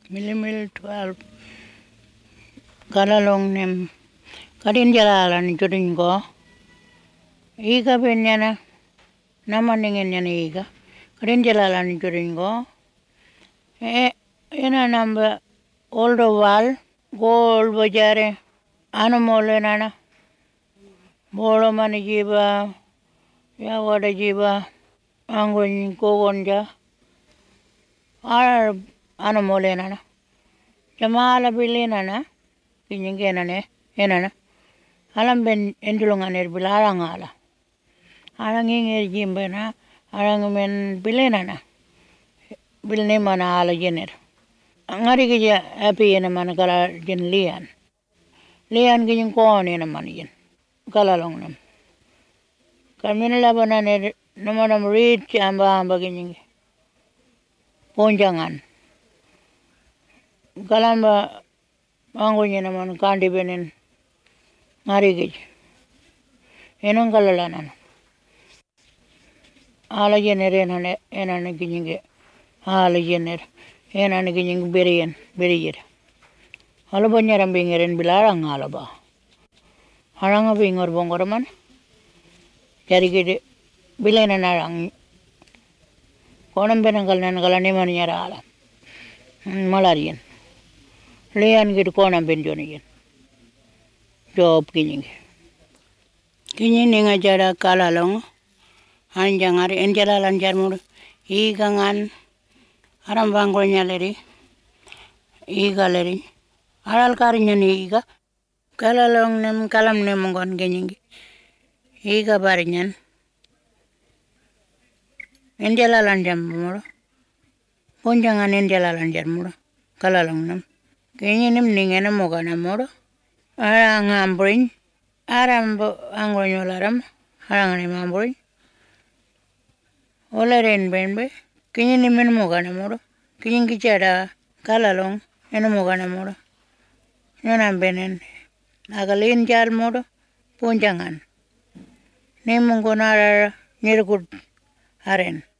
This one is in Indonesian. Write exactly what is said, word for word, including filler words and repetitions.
Milimil twelve. Kalalong nem. Kadin jalalan juring ko. Iga benyana. Namaningin yan iga. Kadin jalalan juring ko. Eh, ina namba oldo wal. Gold bajare. Anu mole nana. Bolo mani jiba. Ya wada jiba. Angon kogonja. Ar anu mole nana. Jamala bili nana. Kinyinge nane. Enana. Alam ben endulungan er bilarang ala. Alang ingin jimbe na. Alang men bili nana. Bilne mana ala jener. Ngari kija api ena mana kala jen lian. Lian kijing koon ena mana jen. Kala long nam. Kamina labana ne namanam reed amba amba kijing. Ponjangan. Kalamba angonya naman kandi benen. Ngari kija. Enang kalalanan. Ala jener ena ena ne kijing. Ala jener. Ena ne kijing berian beriyir. Ala banyaram bingirin bilarang ala ba. Haranga bingor bongor man. Jari gede bilena narang. Konam benanggal nangal neman nyara ala. Malarian. Lean gede konam benjonian. Job kinying. Kinying ninga jara kalalong. Anjang ari enjalalan jarmur. Igangan. Aram banggonya leri. Iga leri. Aral karinya ni iga. Kalalong nem kalam nem ngon genying. Iga barinyan. Enjalalan jarmur. Ponjangan enjalalan jarmur. Kalalong nem. Genying nem ningena moga namur. Arang ambring. Aram anggonyo laram. Arang nem ambring. Oleren benbe. Kini ni men moga namur. Kini kicara kalalong eno moga namur. Nyonan benen. Agalin jar mur ponjangan. Ni mungko nara nirgut aren.